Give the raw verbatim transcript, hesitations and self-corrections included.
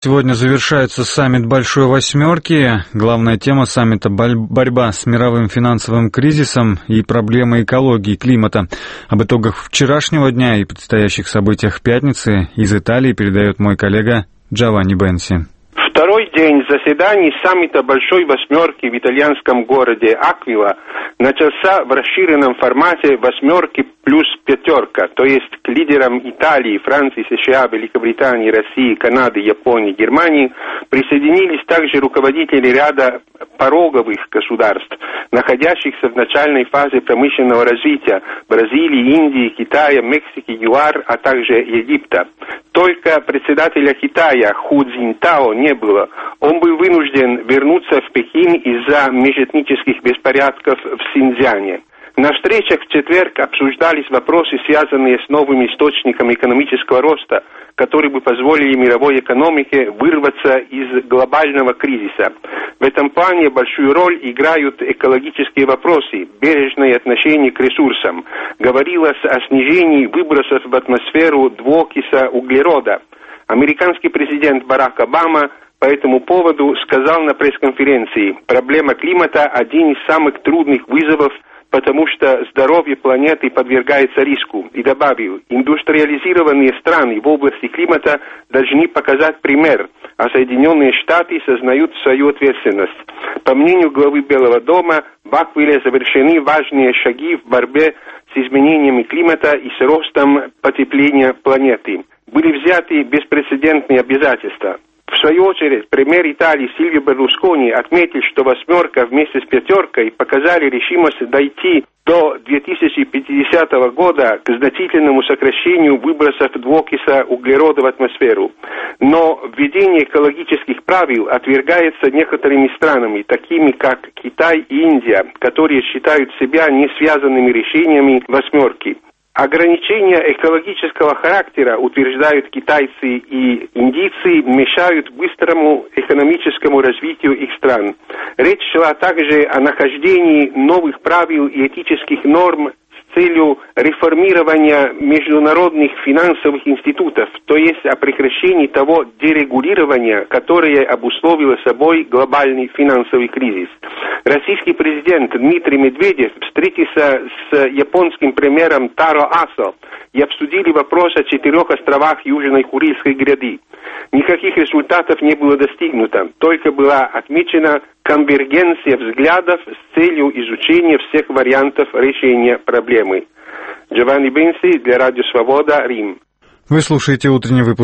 Сегодня завершается саммит Большой Восьмерки. Главная тема саммита – борьба с мировым финансовым кризисом и проблемой экологии и климата. Об итогах вчерашнего дня и предстоящих событиях пятницы из Италии передает мой коллега Джованни Бенси. Второй день заседаний саммита Большой Восьмерки в итальянском городе Аквила начался в расширенном формате «восьмерки плюс пятерка», то есть к лидерам Италии, Франции, США, Великобритании, России, Канады, Японии, Германии присоединились также руководители ряда пороговых государств, находящихся в начальной фазе промышленного развития – Бразилии, Индии, Китая, Мексики, ЮАР, а также Египта. Только председателя Китая Ху Цзиньтао не было. Он был вынужден вернуться в Пекин из-за межэтнических беспорядков в Синьцзяне. На встречах в четверг обсуждались вопросы, связанные с новыми источниками экономического роста, которые бы позволили мировой экономике вырваться из глобального кризиса. В этом плане большую роль играют экологические вопросы, бережное отношение к ресурсам. Говорилось о снижении выбросов в атмосферу двуокиса углерода. Американский президент Барак Обама по этому поводу сказал на пресс-конференции: «Проблема климата – один из самых трудных вызовов, потому что здоровье планеты подвергается риску». И добавил: индустриализированные страны в области климата должны показать пример, а Соединенные Штаты сознают свою ответственность. По мнению главы Белого дома, в Аквиле завершены важные шаги в борьбе с изменениями климата и с ростом потепления планеты. Были взяты беспрецедентные обязательства. В свою очередь, премьер Италии Сильвио Берлускони отметил, что «восьмерка» вместе с «пятеркой» показали решимость дойти до две тысячи пятидесятого года к значительному сокращению выбросов двуокиса углерода в атмосферу. Но введение экологических правил отвергается некоторыми странами, такими как Китай и Индия, которые считают себя не связанными решениями «восьмерки». Ограничения экологического характера, утверждают китайцы и индийцы, мешают быстрому экономическому развитию их стран. Речь шла также о нахождении новых правил и этических норм с целью реформирования международных финансовых институтов, то есть о прекращении того дерегулирования, которое обусловило собой глобальный финансовый кризис. Российский президент Дмитрий Медведев встретился с японским премьером Таро Асо и обсудили вопрос о четырех островах Южной Курильской гряды. Никаких результатов не было достигнуто, только была отмечена конвергенция взглядов с целью изучения всех вариантов решения проблемы. Джованни Бенси для Радио Свобода, Рим. Вы слушаете утренний выпуск